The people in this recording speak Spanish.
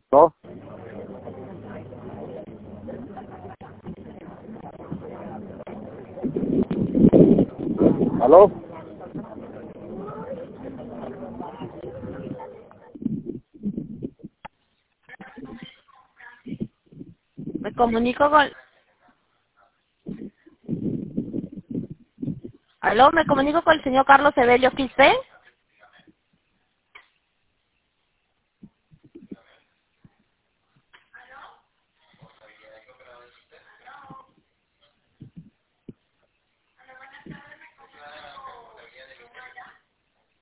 ¿No? ¿Aló? Me comunico con... Aló, me comunico con el señor Carlos Evelio Quispe.